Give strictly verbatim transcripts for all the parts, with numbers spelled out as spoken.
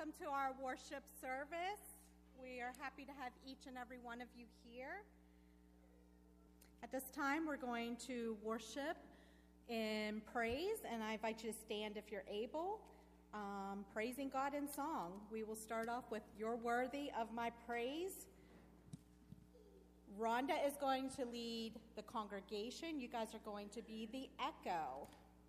welcome to our worship service. We are happy to have each and every one of you here. At this time, we're going to worship in praise, and I invite you to stand if you're able, um, praising God in song. We will start off with "You're Worthy of My Praise." Rhonda is going to lead the congregation. You guys are going to be the echo.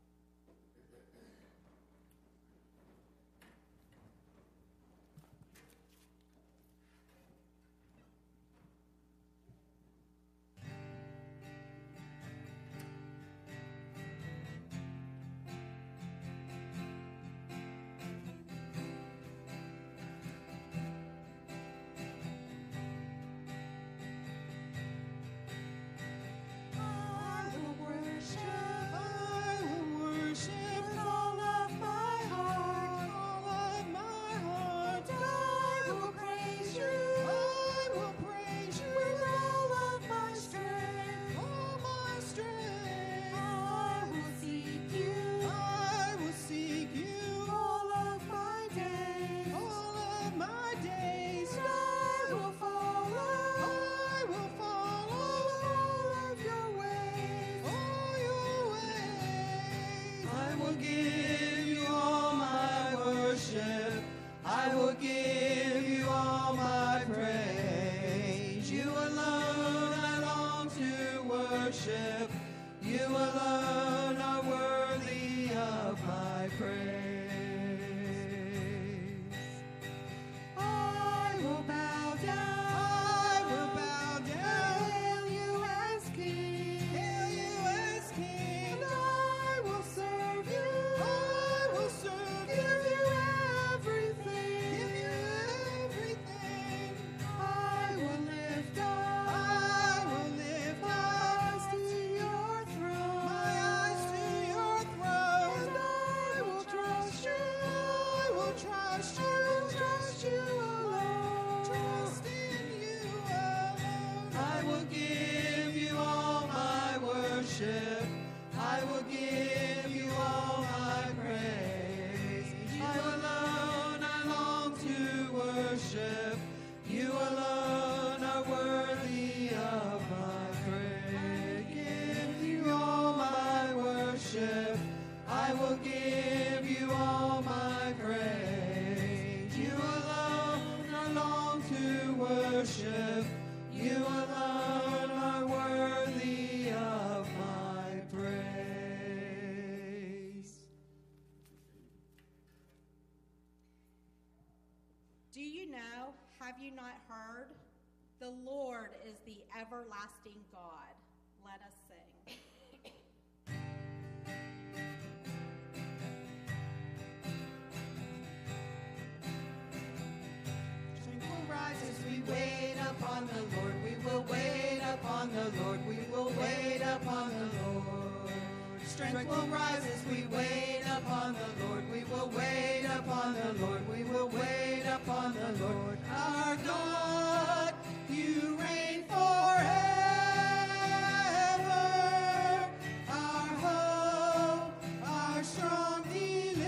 Have you not heard? The Lord is the everlasting God. Let us sing. Strength will rise as we wait upon the Lord. We will wait upon the Lord. We will wait upon the Lord. Strength will rise as we wait upon the Lord. We will wait upon the Lord. We will wait upon the Lord. Our God, you reign forever. Our hope, our strong deliverer.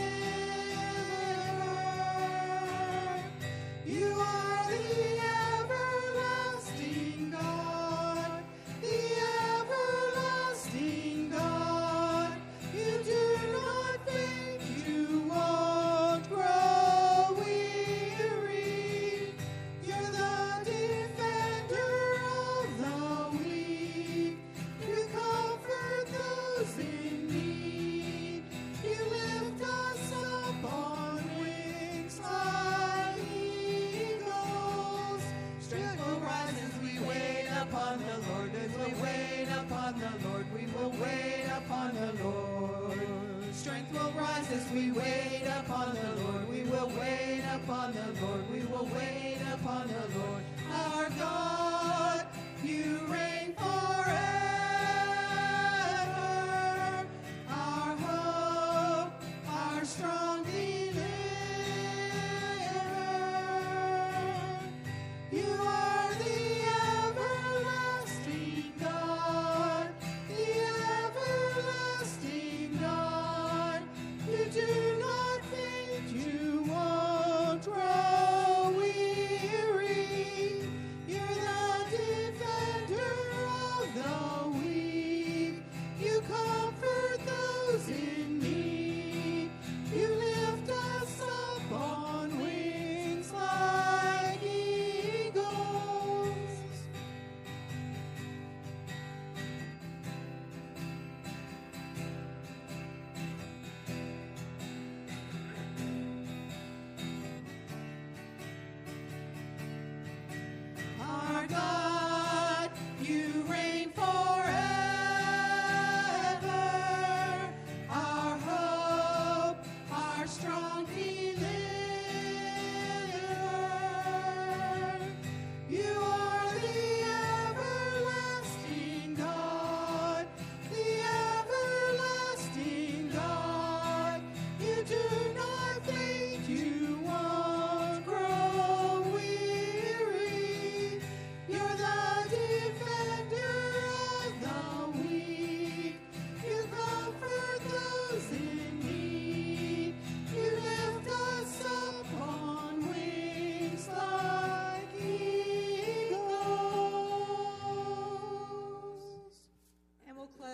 You are the everlasting God, the everlasting God. You do not think you won't grow weary. You're the defender of the weak. You comfort those in need. You lift us up on wings like eagles. Strength will rise as we wait upon the Lord. As we wait upon the Lord, we will wait upon the Lord. Strength will rise as we wait upon the Lord. We will wait upon the Lord. We will wait upon the Lord. Our God, you reign forever. Our hope, our strong deliverer. You are the everlasting God, the everlasting God. You do not think you won't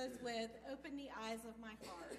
close with Open the Eyes of My Heart.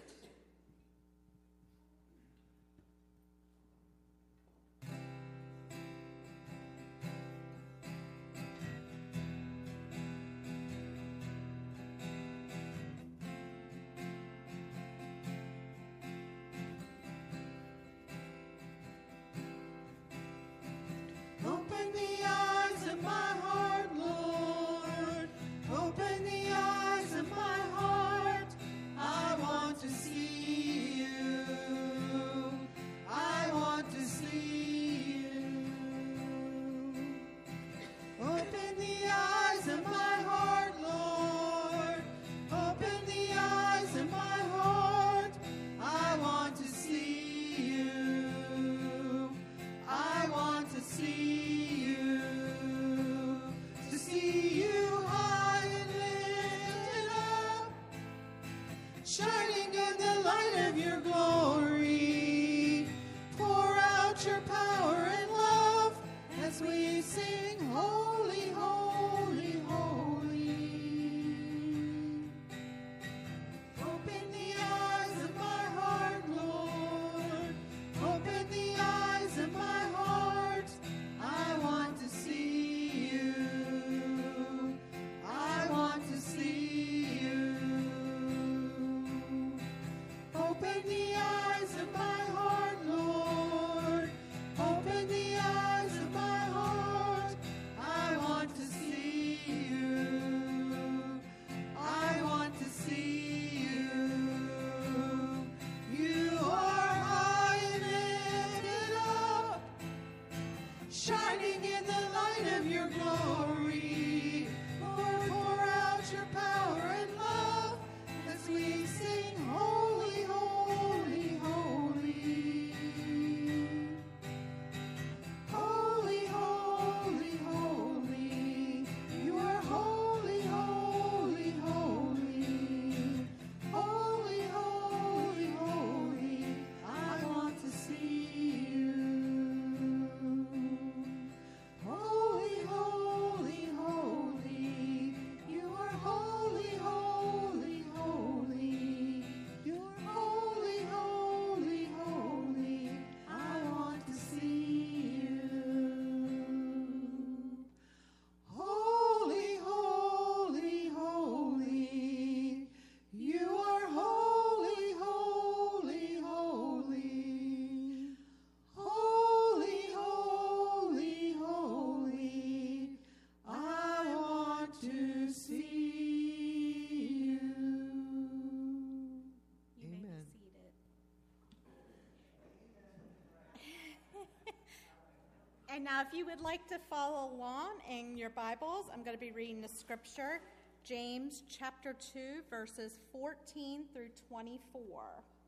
Open the eyes of my heart, Lord. Open the eyes of my heart. I want to see you. I want to see you. Open the eyes of my heart, Lord. Open the eyes of my heart. I want to see you. I want to see you, to see you high and lifted up, shining in the light of your glory. Pour out your power and love as we sing, holy, holy, holy. Open the eyes of my heart, Lord. Open the eyes of my heart. I want to see you. I want to see you. Open the eyes of my heart, Lord. Open the eyes of my heart. I want to see you. I want to see you. You are high and lifted up, shining in the light of your glory. Lord, pour out your power and love as we sing, holy, holy, holy. Holy, holy, holy. You are holy, holy, holy. Holy, holy, holy. I want to see you. Holy, holy, holy. You are holy, holy, holy. You are holy, holy, holy. I want to see you. Holy, holy, holy. You are holy, holy, holy. Holy, holy, holy. I want to see you. You may be Amen. seated. And now, if you would like to follow along in your Bibles, I'm going to be reading the scripture, James chapter two, verses fourteen through twenty-four.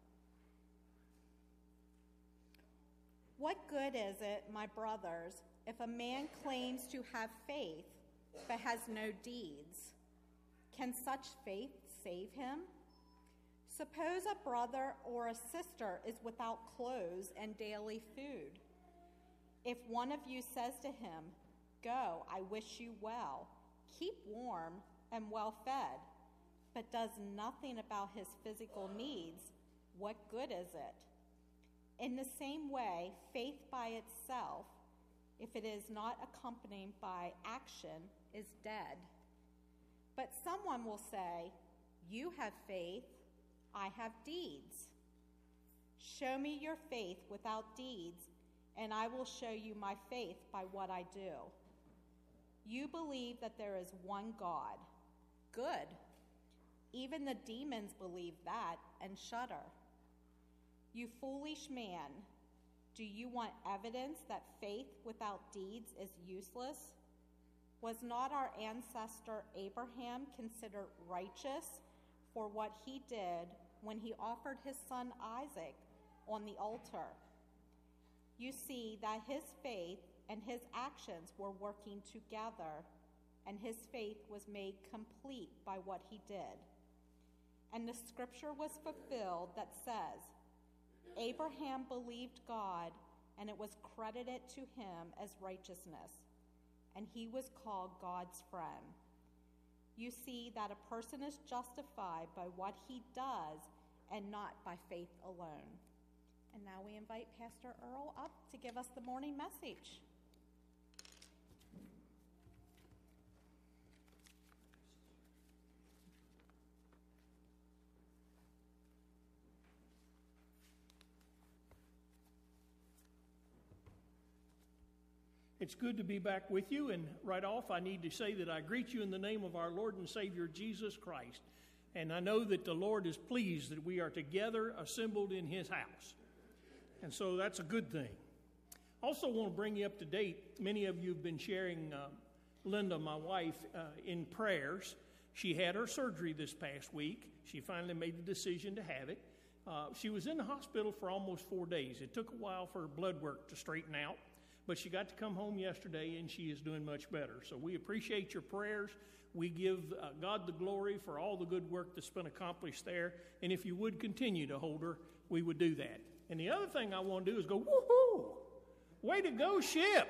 What good is it, my brothers, if a man claims to have faith but has no deeds? Can such faith save him? Suppose a brother or a sister is without clothes and daily food. If one of you says to him, "Go, I wish you well, keep warm and well fed," but does nothing about his physical needs, what good is it? In the same way, faith by itself, if it is not accompanied by action, is dead. But someone will say, "You have faith, I have deeds." Show me your faith without deeds, and I will show you my faith by what I do. You believe that there is one God. Good. Even the demons believe that and shudder. You foolish man, do you want evidence that faith without deeds is useless? Was not our ancestor Abraham considered righteous for what he did when he offered his son Isaac on the altar? You see that his faith and his actions were working together, and his faith was made complete by what he did. And the scripture was fulfilled that says, Abraham believed God, and it was credited to him as righteousness, and he was called God's friend. you see that a person is justified by what he does and not by faith alone. And now we invite Pastor Earl up to give us the morning message. It's good to be back with you, and right off I need to say that I greet you in the name of our Lord and Savior Jesus Christ. And I know that the Lord is pleased that we are together assembled in His house. And so that's a good thing. Also want to bring you up to date. Many of you have been sharing uh, Linda, my wife, uh, in prayers. She had her surgery this past week. She finally made the decision to have it. Uh, she was in the hospital for almost four days. It took a while for her blood work to straighten out. But she got to come home yesterday, and she is doing much better. So we appreciate your prayers. We give uh, God the glory for all the good work that's been accomplished there. And if you would continue to hold her, we would do that. And the other thing I want to do is go, woohoo! Way to go, ship!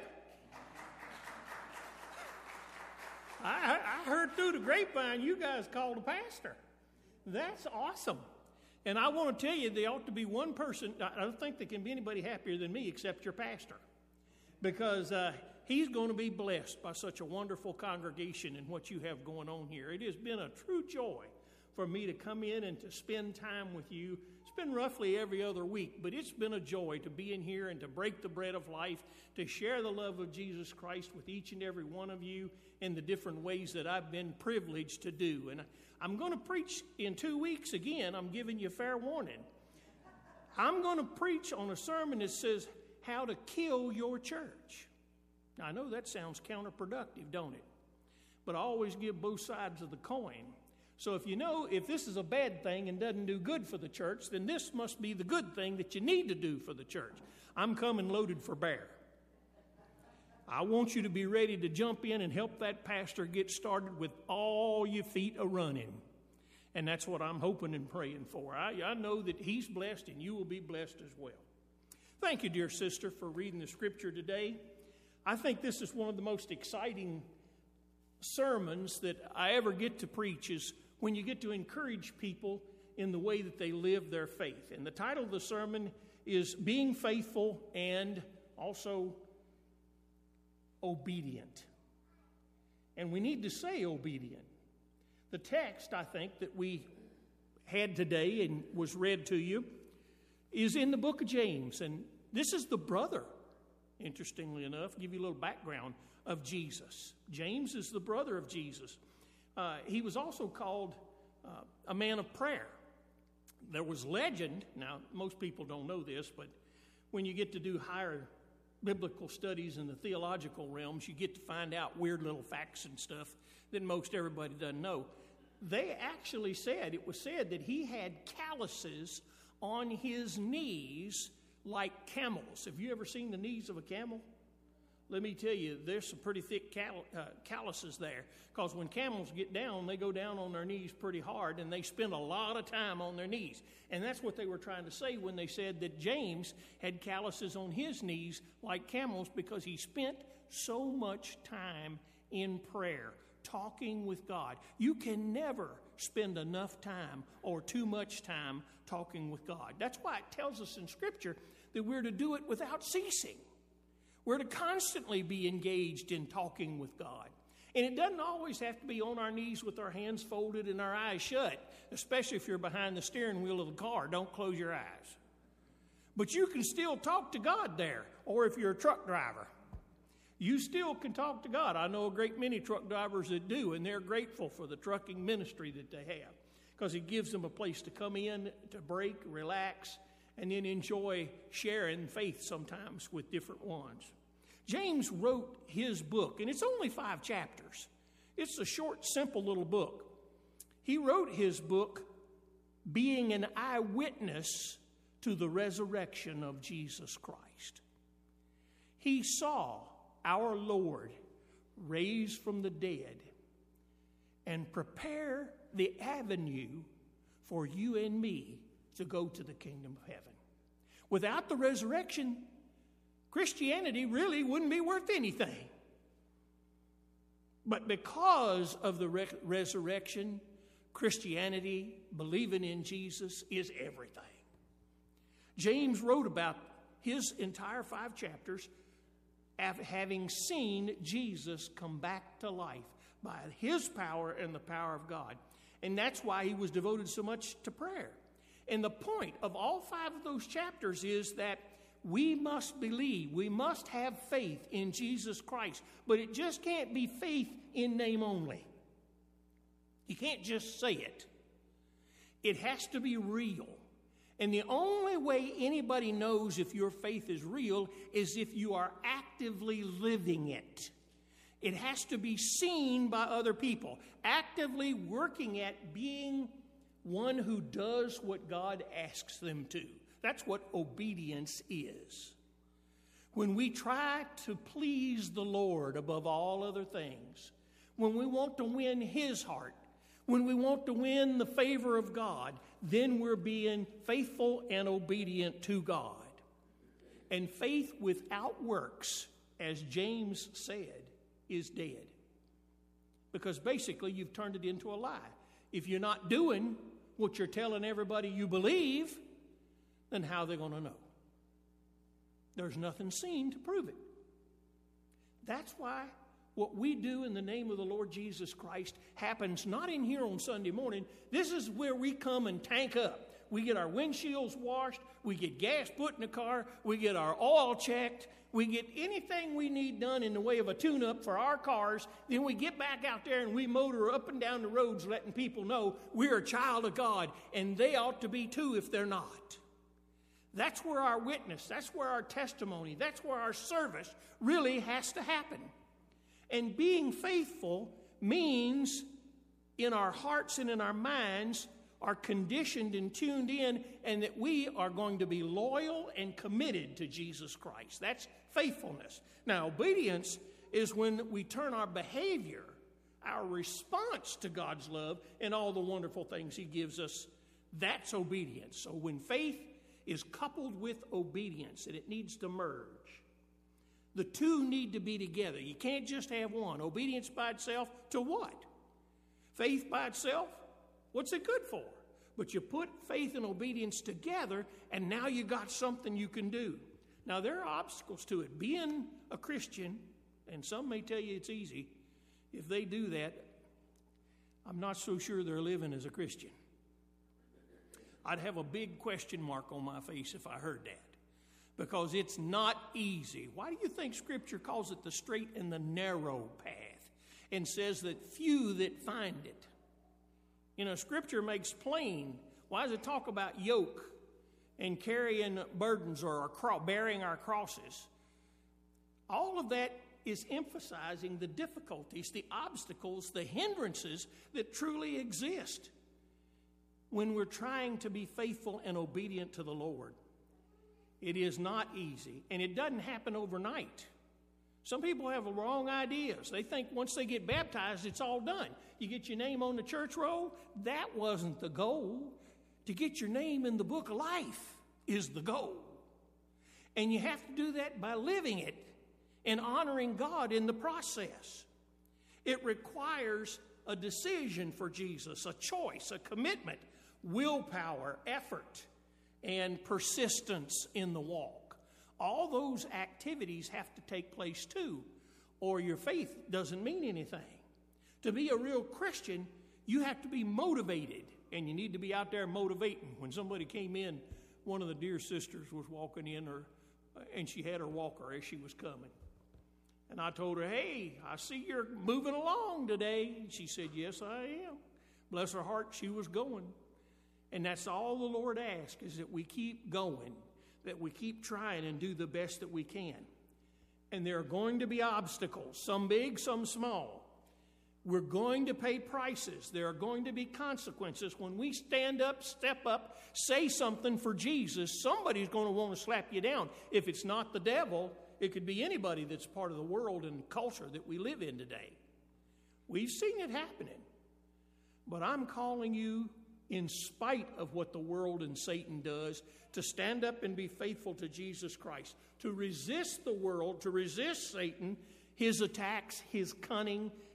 I, I heard through the grapevine you guys called a pastor. That's awesome. And I want to tell you, there ought to be one person. I don't think there can be anybody happier than me except your pastor. Because uh, he's going to be blessed by such a wonderful congregation and what you have going on here. It has been a true joy for me to come in and to spend time with you. It's been roughly every other week, but it's been a joy to be in here and to break the bread of life, to share the love of Jesus Christ with each and every one of you in the different ways that I've been privileged to do. And I'm going to preach in two weeks again. I'm giving you fair warning. I'm going to preach on a sermon that says, how to kill your church. Now, I know that sounds counterproductive, don't it? But I always give both sides of the coin. So if you know, if this is a bad thing and doesn't do good for the church, then this must be the good thing that you need to do for the church. I'm coming loaded for bear. I want you to be ready to jump in and help that pastor get started with all your feet a-running. And that's what I'm hoping and praying for. I, I know that he's blessed and you will be blessed as well. Thank you, dear sister, for reading the scripture today. I think this is one of the most exciting sermons that I ever get to preach, is when you get to encourage people in the way that they live their faith. And the title of the sermon is Being Faithful and also Obedient. And we need to say obedient. The text, I think, that we had today and was read to you is in the book of James. And this is the brother, interestingly enough, give you a little background, of Jesus. James is the brother of Jesus. Uh, he was also called uh, a man of prayer. There was legend, now most people don't know this, but when you get to do higher biblical studies in the theological realms, you get to find out weird little facts and stuff that most everybody doesn't know. They actually said, it was said that he had calluses on his knees like camels. Have you ever seen the knees of a camel? Let me tell you, there's some pretty thick cal- uh, calluses there, because when camels get down, they go down on their knees pretty hard, and they spend a lot of time on their knees. And that's what they were trying to say when they said that James had calluses on his knees like camels, because he spent so much time in prayer, talking with God. You can never spend enough time or too much time talking with God. That's why it tells us in Scripture that we're to do it without ceasing. We're to constantly be engaged in talking with God. And it doesn't always have to be on our knees with our hands folded and our eyes shut, especially if you're behind the steering wheel of the car. Don't close your eyes. But you can still talk to God there, or if you're a truck driver, you still can talk to God. I know a great many truck drivers that do, and they're grateful for the trucking ministry that they have, because it gives them a place to come in, to break, relax, and then enjoy sharing faith sometimes with different ones. James wrote his book, and it's only five chapters. It's a short, simple little book. He wrote his book being an eyewitness to the resurrection of Jesus Christ. He saw our Lord raised from the dead and prepare the avenue for you and me to go to the kingdom of heaven. Without the resurrection, Christianity really wouldn't be worth anything. But because of the re- resurrection, Christianity, believing in Jesus, is everything. James wrote about his entire five chapters having seen Jesus come back to life by his power and the power of God. And that's why he was devoted so much to prayer. And the point of all five of those chapters is that we must believe, we must have faith in Jesus Christ. But it just can't be faith in name only. You can't just say it. It has to be real. And the only way anybody knows if your faith is real is if you are actively living it. It has to be seen by other people, actively working at being one who does what God asks them to. That's what obedience is. When we try to please the Lord above all other things, when we want to win His heart, when we want to win the favor of God, then we're being faithful and obedient to God. And faith without works, as James said, is dead. Because basically you've turned it into a lie. If you're not doing what you're telling everybody you believe, then how are they going to know? There's nothing seen to prove it. That's why what we do in the name of the Lord Jesus Christ happens not in here on Sunday morning. This is where we come and tank up. We get our windshields washed. We get gas put in the car. We get our oil checked. We get anything we need done in the way of a tune-up for our cars. Then we get back out there and we motor up and down the roads letting people know we're a child of God, and they ought to be too if they're not. That's where our witness, that's where our testimony, that's where our service really has to happen. And being faithful means in our hearts and in our minds are conditioned and tuned in, and that we are going to be loyal and committed to Jesus Christ. That's faithfulness. Now, obedience is when we turn our behavior, our response to God's love and all the wonderful things He gives us. That's obedience. So when faith is coupled with obedience, and it needs to merge, the two need to be together. You can't just have one. Obedience by itself to what? Faith by itself? What's it good for? But you put faith and obedience together, and now you got something you can do. Now, there are obstacles to it. Being a Christian, and some may tell you it's easy, if they do that, I'm not so sure they're living as a Christian. I'd have a big question mark on my face if I heard that. Because it's not easy. Why do you think Scripture calls it the straight and the narrow path and says that few that find it? You know, Scripture makes plain. Why does it talk about yoke and carrying burdens or our cro- bearing our crosses? All of that is emphasizing the difficulties, the obstacles, the hindrances that truly exist when we're trying to be faithful and obedient to the Lord. It is not easy, and it doesn't happen overnight. Some people have wrong ideas. They think once they get baptized, it's all done. You get your name on the church roll. That wasn't the goal. To get your name in the book of life is the goal. And you have to do that by living it and honoring God in the process. It requires a decision for Jesus, a choice, a commitment, willpower, effort, and persistence in the walk. All those activities have to take place too, or your faith doesn't mean anything. To be a real Christian, you have to be motivated, and you need to be out there motivating. When somebody came in, one of the dear sisters was walking in, her, and she had her walker as she was coming. And I told her, hey, I see you're moving along today. And she said, yes, I am. Bless her heart, she was going. And that's all the Lord asks, is that we keep going, that we keep trying and do the best that we can. And there are going to be obstacles, some big, some small. We're going to pay prices. There are going to be consequences. When we stand up, step up, say something for Jesus, somebody's going to want to slap you down. If it's not the devil, it could be anybody that's part of the world and culture that we live in today. We've seen it happening. But I'm calling you, in spite of what the world and Satan does, to stand up and be faithful to Jesus Christ, to resist the world, to resist Satan, his attacks, his cunning,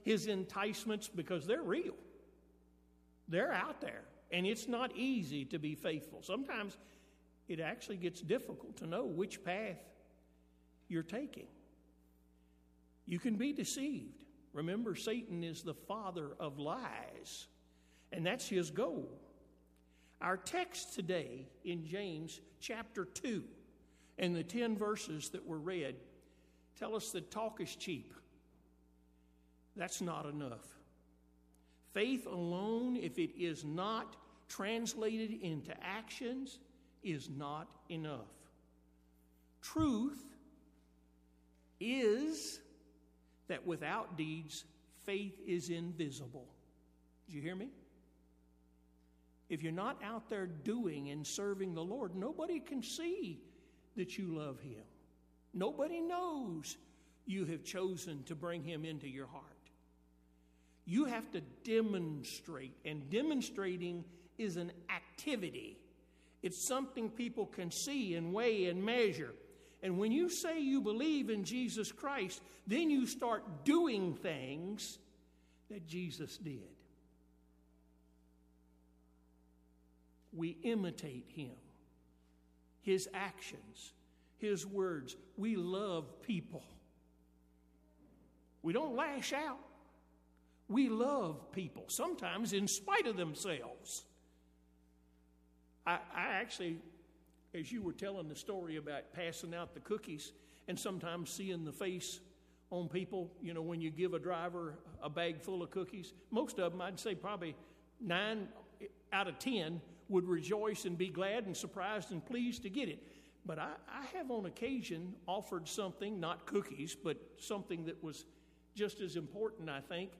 his enticements, because they're real. They're out there, and it's not easy to be faithful. Sometimes it actually gets difficult to know which path you're taking. You can be deceived. Remember, Satan is the father of lies, and that's his goal. Our text today in James chapter two and the ten verses that were read tell us that talk is cheap. That's not enough. Faith alone, if it is not translated into actions, is not enough. Truth is that without deeds, faith is invisible. Did you hear me? If you're not out there doing and serving the Lord, nobody can see that you love Him. Nobody knows you have chosen to bring Him into your heart. You have to demonstrate, and demonstrating is an activity. It's something people can see and weigh and measure. And when you say you believe in Jesus Christ, then you start doing things that Jesus did. We imitate Him, His actions, His words. We love people. We don't lash out. We love people, sometimes in spite of themselves. I, I actually, as you were telling the story about passing out the cookies and sometimes seeing the face on people, you know, when you give a driver a bag full of cookies, most of them, I'd say probably nine out of ten would rejoice and be glad and surprised and pleased to get it. But I, I have on occasion offered something, not cookies, but something that was just as important, I think,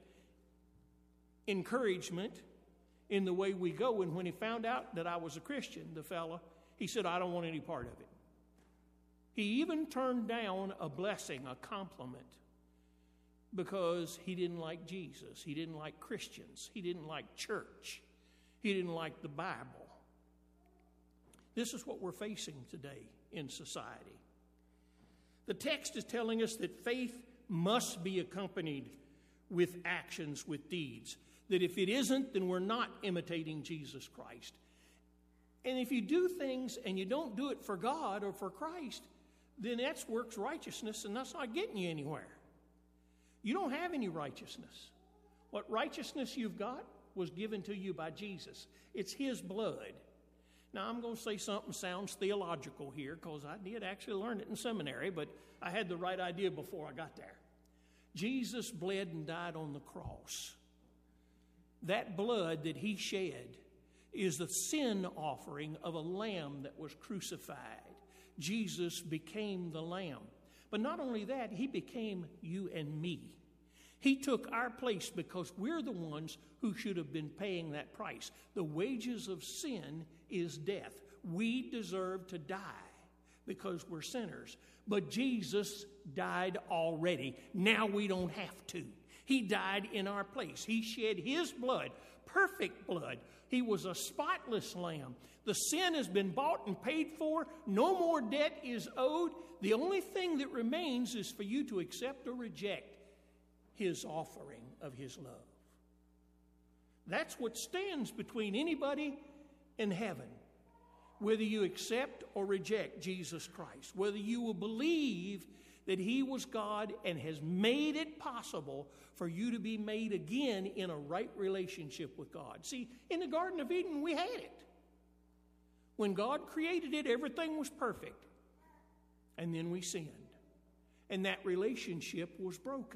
encouragement in the way we go. And when he found out that I was a Christian, the fella, he said, I don't want any part of it. He even turned down a blessing, a compliment, because he didn't like Jesus. He didn't like Christians. He didn't like church. He didn't like the Bible. This is what we're facing today in society. The text is telling us that faith must be accompanied with actions, with deeds. That if it isn't, then we're not imitating Jesus Christ. And if you do things and you don't do it for God or for Christ, then that's works righteousness, and that's not getting you anywhere. You don't have any righteousness. What righteousness you've got was given to you by Jesus. It's His blood. Now, I'm going to say something sounds theological here, because I did actually learn it in seminary, but I had the right idea before I got there. Jesus bled and died on the cross. That blood that He shed is the sin offering of a lamb that was crucified. Jesus became the lamb. But not only that, He became you and me. He took our place because we're the ones who should have been paying that price. The wages of sin is death. We deserve to die because we're sinners. But Jesus died already. Now we don't have to. He died in our place. He shed His blood, perfect blood. He was a spotless lamb. The sin has been bought and paid for. No more debt is owed. The only thing that remains is for you to accept or reject His offering of His love. That's what stands between anybody and heaven. Whether you accept or reject Jesus Christ, whether you will believe that He was God and has made it possible for you to be made again in a right relationship with God. See, in the Garden of Eden, we had it. When God created it, everything was perfect. And then we sinned. And that relationship was broken.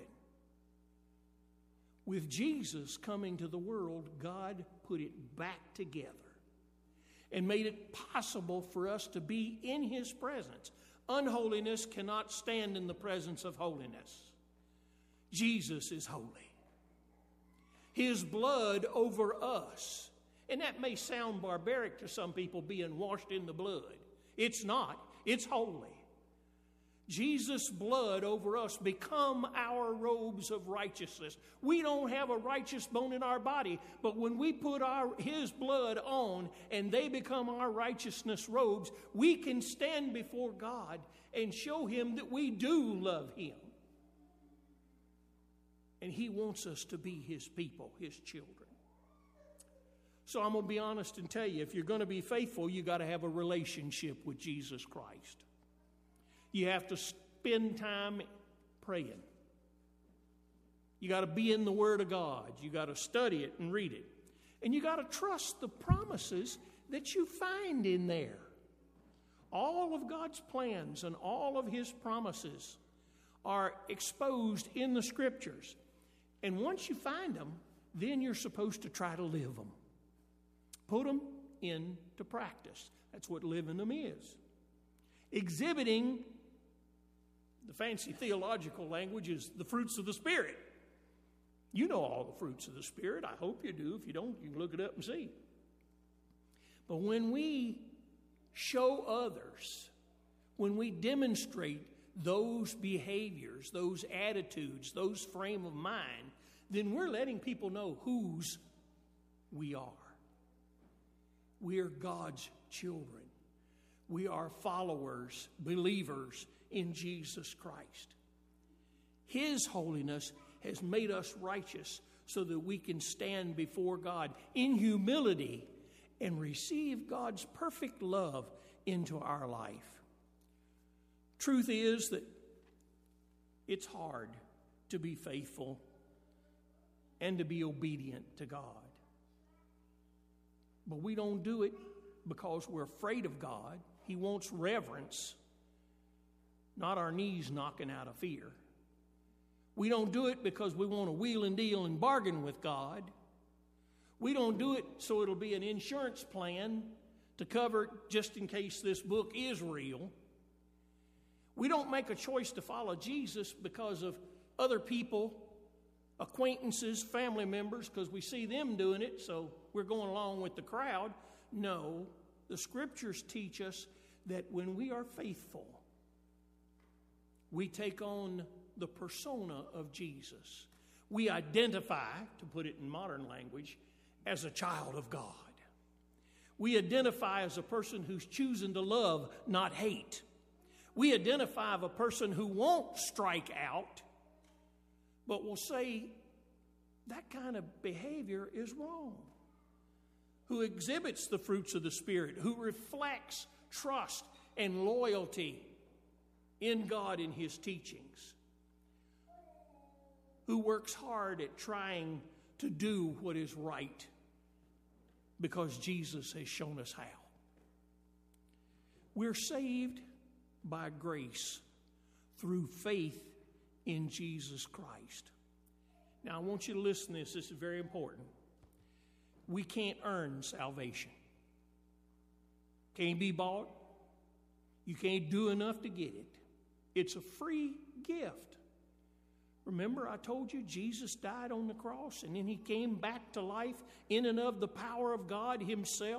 With Jesus coming to the world, God put it back together and made it possible for us to be in His presence. Unholiness cannot stand in the presence of holiness. Jesus is holy. His blood over us. And that may sound barbaric to some people, being washed in the blood. It's not. It's holy. Jesus' blood over us become our robes of righteousness. We don't have a righteous bone in our body, but when we put our His blood on and they become our righteousness robes, we can stand before God and show Him that we do love Him. And He wants us to be His people, His children. So I'm going to be honest and tell you, if you're going to be faithful, you got to have a relationship with Jesus Christ. You have to spend time praying. You got to be in the Word of God. You got to study it and read it. And you got to trust the promises that you find in there. All of God's plans and all of His promises are exposed in the Scriptures. And once you find them, then you're supposed to try to live them. Put them into practice. That's what living them is. Exhibiting, the fancy theological language is the fruits of the Spirit. You know all the fruits of the Spirit. I hope you do. If you don't, you can look it up and see. But when we show others, when we demonstrate those behaviors, those attitudes, those frame of mind, then we're letting people know whose we are. We are God's children. We are followers, believers in Jesus Christ. His holiness has made us righteous so that we can stand before God in humility and receive God's perfect love into our life. Truth is that it's hard to be faithful and to be obedient to God. But we don't do it because we're afraid of God. He wants reverence, not our knees knocking out of fear. We don't do it because we want to wheel and deal and bargain with God. We don't do it so it'll be an insurance plan to cover just in case this book is real. We don't make a choice to follow Jesus because of other people, acquaintances, family members, because we see them doing it, so we're going along with the crowd. No, the Scriptures teach us that when we are faithful, we take on the persona of Jesus. We identify, to put it in modern language, as a child of God. We identify as a person who's choosing to love, not hate. We identify as a person who won't strike out, but will say that kind of behavior is wrong. Who exhibits the fruits of the Spirit, who reflects trust and loyalty in God and His teachings, who works hard at trying to do what is right because Jesus has shown us how. We're saved by grace through faith in Jesus Christ. Now, I want you to listen to this. This is very important. We can't earn salvation. Can't be bought. You can't do enough to get it. It's a free gift. Remember, I told you Jesus died on the cross and then He came back to life in and of the power of God Himself.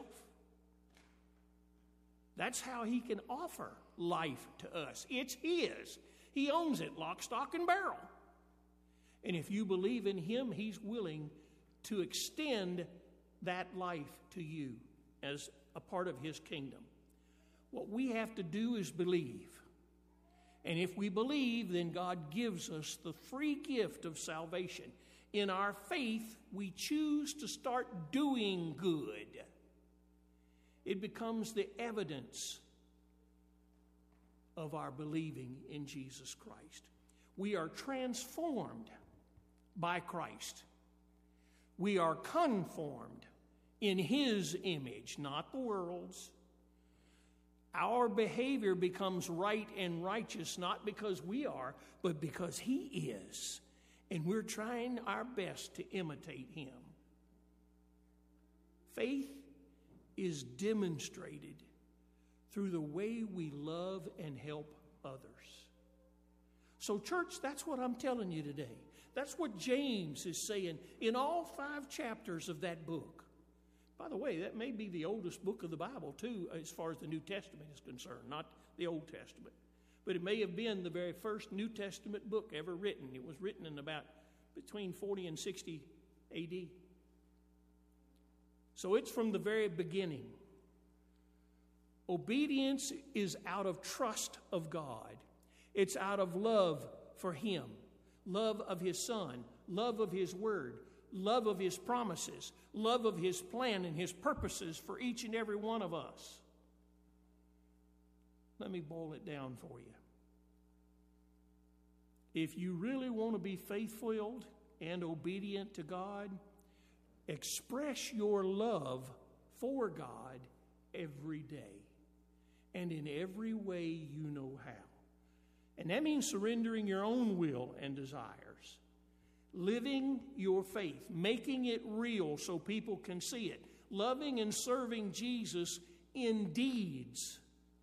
That's how He can offer life to us. It's His. He owns it, lock, stock, and barrel. And if you believe in Him, He's willing to extend that life to you as a part of His kingdom. What we have to do is believe. And if we believe, then God gives us the free gift of salvation. In our faith, we choose to start doing good. It becomes the evidence of our believing in Jesus Christ. We are transformed by Christ. We are conformed in His image, not the world's. Our behavior becomes right and righteous, not because we are, but because He is. And we're trying our best to imitate Him. Faith is demonstrated through the way we love and help others. So, church, that's what I'm telling you today. That's what James is saying in all five chapters of that book. By the way, that may be the oldest book of the Bible, too, as far as the New Testament is concerned, not the Old Testament. But it may have been the very first New Testament book ever written. It was written in about between forty and sixty A D. So it's from the very beginning. Obedience is out of trust of God. It's out of love for Him, love of His Son, love of His Word, love of His promises, love of His plan and His purposes for each and every one of us. Let me boil it down for you. If you really want to be faith-filled and obedient to God, express your love for God every day and in every way you know how. And that means surrendering your own will and desires, living your faith, making it real so people can see it, loving and serving Jesus in deeds,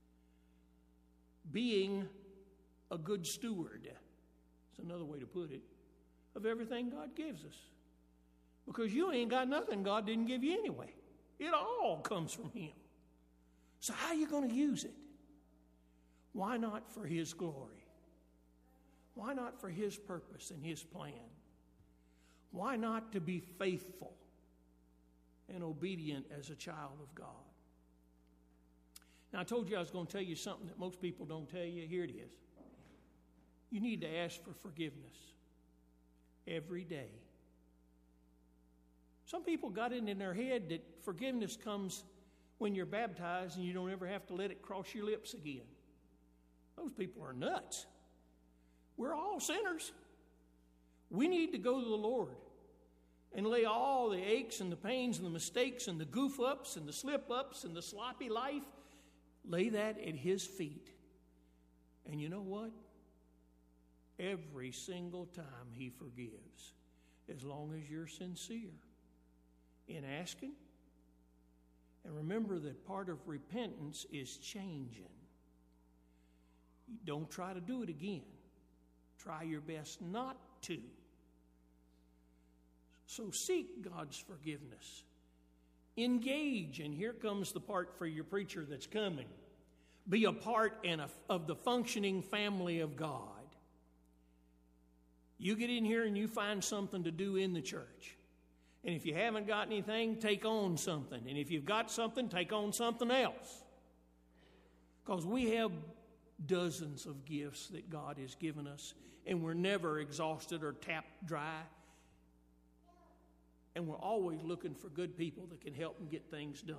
being a good steward, that's another way to put it, of everything God gives us. Because you ain't got nothing God didn't give you anyway. It all comes from Him. So how are you going to use it? Why not for His glory? Why not for His purpose and His plan? Why not to be faithful and obedient as a child of God? Now, I told you I was going to tell you something that most people don't tell you. Here it is. You need to ask for forgiveness every day. Some people got it in their head that forgiveness comes when you're baptized and you don't ever have to let it cross your lips again. Those people are nuts. We're all sinners. We need to go to the Lord and lay all the aches and the pains and the mistakes and the goof-ups and the slip-ups and the sloppy life, lay that at His feet. And you know what? Every single time He forgives, as long as you're sincere in asking. And remember that part of repentance is changing. Don't try to do it again. Try your best not to. So seek God's forgiveness. Engage, and here comes the part for your preacher that's coming. Be a part and a, of the functioning family of God. You get in here and you find something to do in the church. And if you haven't got anything, take on something. And if you've got something, take on something else. Because we have dozens of gifts that God has given us, and we're never exhausted or tapped dry. And we're always looking for good people that can help and get things done.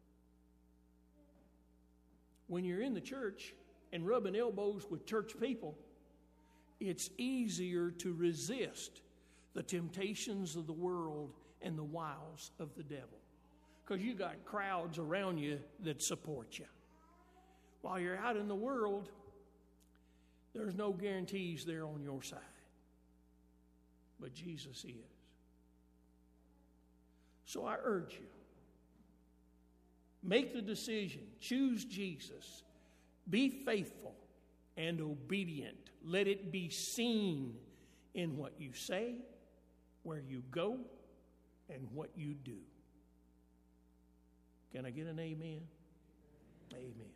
When you're in the church and rubbing elbows with church people, it's easier to resist the temptations of the world and the wiles of the devil, because you got crowds around you that support you. While you're out in the world, there's no guarantees they're on your side, but Jesus is. So I urge you, make the decision, choose Jesus, be faithful and obedient. Let it be seen in what you say, where you go, and what you do. Can I get an amen? Amen.